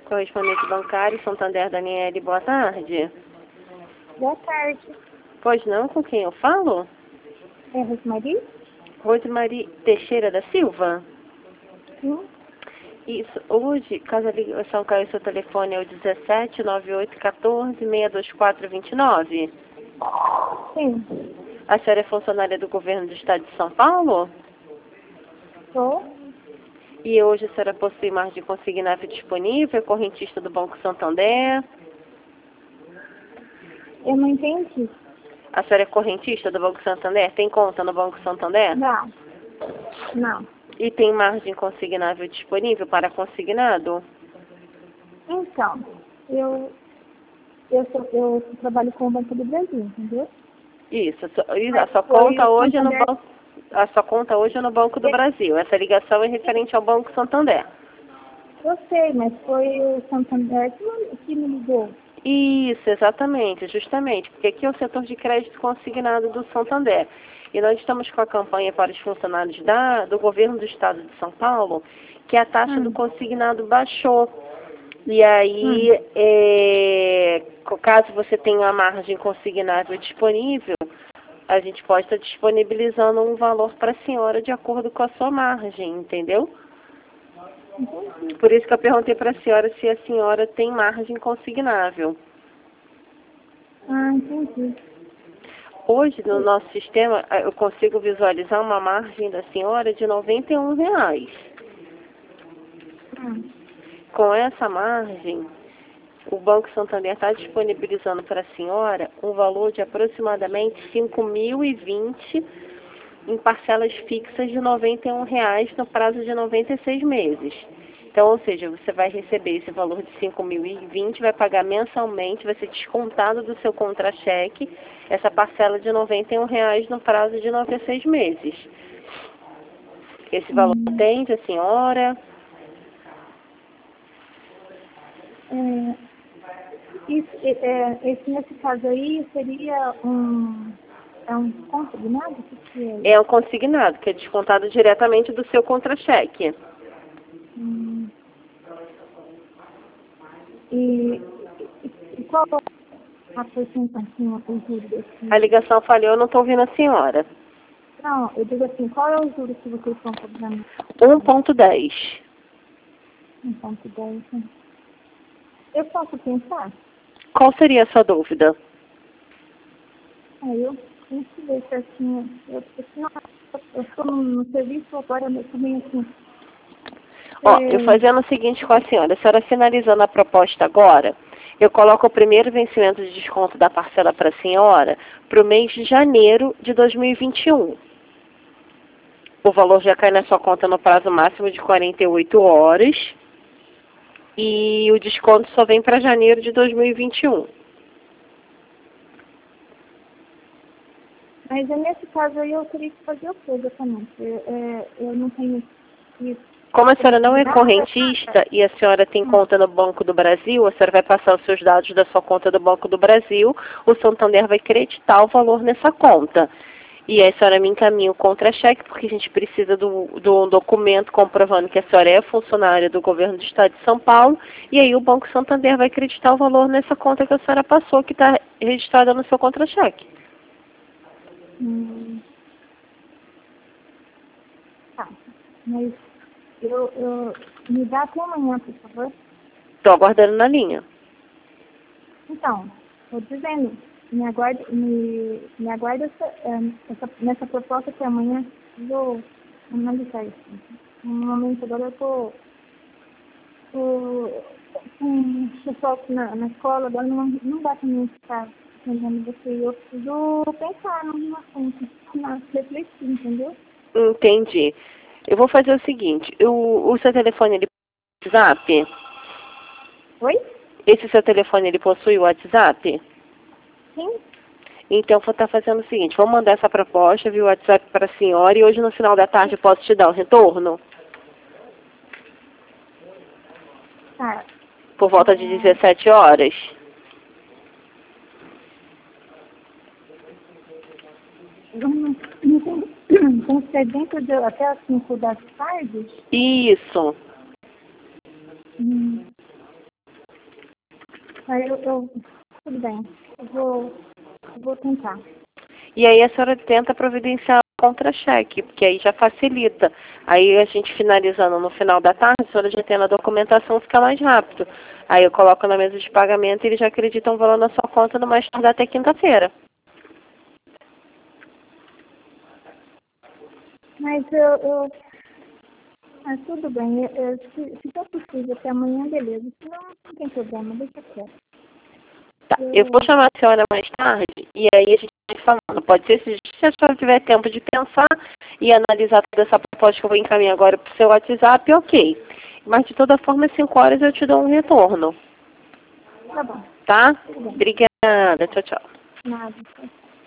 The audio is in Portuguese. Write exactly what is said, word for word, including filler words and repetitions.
Correspondente bancário, Santander, Daniele, boa tarde. Boa tarde. Pois não, com quem eu falo? É Rosemarie? Rosemarie Teixeira da Silva? Sim. Isso, hoje, caso a ligação caiu, seu telefone é o dezessete, nove oito um quatro, seis dois quatro, dois nove? Sim. A senhora é funcionária do governo do estado de São Paulo? Sou. E hoje a senhora possui margem consignável disponível, correntista do Banco Santander? Eu não entendi. A senhora é correntista do Banco Santander? Tem conta no Banco Santander? Não. Não. E tem margem consignável disponível para consignado? Então, eu, eu, sou, eu trabalho com o Banco do Brasil, entendeu? Isso, a sua, e a Mas sua foi conta o hoje é no Santander- banco, a sua conta hoje é no Banco do Brasil. Essa ligação é referente ao Banco Santander. Eu sei, mas foi o Santander que me, que me ligou. Isso, exatamente, justamente, porque aqui é o setor de crédito consignado do Santander. E nós estamos com a campanha para os funcionários da, do governo do estado de São Paulo, que a taxa Hum. do consignado baixou. E aí, Hum. é, caso você tenha uma margem consignável disponível, a gente pode estar disponibilizando um valor para a senhora de acordo com a sua margem, entendeu? Entendi. Por isso que eu perguntei para a senhora se a senhora tem margem consignável. Ah, entendi. Hoje, no nosso sistema, eu consigo visualizar uma margem da senhora de noventa e um reais. Hum. Com essa margem, o Banco Santander está disponibilizando para a senhora um valor de aproximadamente cinco mil e vinte em parcelas fixas de noventa e um reais no prazo de noventa e seis meses. Então, ou seja, você vai receber esse valor de cinco mil e vinte, vai pagar mensalmente, vai ser descontado do seu contra-cheque essa parcela de noventa e um reais no prazo de noventa e seis meses. Esse valor Hum. atende a senhora? É, isso, é, é, esse, nesse caso aí seria um, é um consignado? O que que é? É um consignado, que é descontado diretamente do seu contra-cheque. Hum. E, e, e qual a porcentagem, o juro desse? A ligação falhou, eu não estou ouvindo a senhora. Não, eu digo assim, qual é o juro que vocês estão cobrando? um ponto dez. um ponto dez. Né? Eu posso pensar? Qual seria a sua dúvida? Aí eu tenho que ver certinho. Eu eu estou no, no serviço agora, eu também assim. Ó, É, eu fazendo o seguinte com a senhora, a senhora finalizando a proposta agora, eu coloco o primeiro vencimento de desconto da parcela para a senhora para o mês de janeiro de dois mil e vinte e um. O valor já cai na sua conta no prazo máximo de quarenta e oito horas e o desconto só vem para janeiro de dois mil e vinte e um. mas é nesse caso aí eu teria que fazer o que exatamente? É, é, eu não tenho que. Como a senhora não é correntista e a senhora tem Hum. conta no Banco do Brasil, a senhora vai passar os seus dados da sua conta do Banco do Brasil, o Santander vai creditar o valor nessa conta. E aí a senhora me encaminha o contra-cheque, porque a gente precisa do, do documento comprovando que a senhora é funcionária do governo do estado de São Paulo, e aí o Banco Santander vai acreditar o valor nessa conta que a senhora passou, que está registrada no seu contra-cheque. Hum. Tá, mas eu, eu me dá até amanhã, por favor. Estou aguardando na linha. Então, estou dizendo, me aguarde, me, me aguarde essa, eh, essa, nessa proposta que amanhã eu vou analisar isso. No momento agora eu estou com o pessoal na, na escola, agora não, não dá para mim ficar entendendo você. Eu preciso pensar no assunto, na- refletir, entendeu? Entendi. Eu vou fazer o seguinte, o, o seu telefone, ele possui WhatsApp? Oi? Esse seu telefone, ele possui o WhatsApp? Sim? Então, vou estar fazendo o seguinte, vou mandar essa proposta via WhatsApp para a senhora e hoje no final da tarde eu posso te dar o retorno? Tá. Por volta de dezessete horas? Vamos- Então, tem que ser dentro de até as cinco da tarde? Isso. Hum. Aí eu, eu tudo bem, eu vou, eu vou tentar. E aí a senhora tenta providenciar o contra-cheque, porque aí já facilita. Aí a gente finalizando no final da tarde, a senhora já tendo a documentação, fica mais rápido. Aí eu coloco na mesa de pagamento e eles já acreditam o valor na sua conta no mais tardar até quinta-feira. Mas eu, eu ah, tudo bem, eu, eu, se, se for possível até amanhã, beleza. Se não, não tem problema, deixa quieto. Tá, eu vou chamar a senhora mais tarde e aí a gente vai falando. Pode ser, se, se a senhora tiver tempo de pensar e analisar toda essa proposta que eu vou encaminhar agora para o seu WhatsApp, ok. Mas de toda forma, às cinco horas eu te dou um retorno. Tá bom. Tá? Tudo bem. Obrigada. Tchau, tchau. Nada.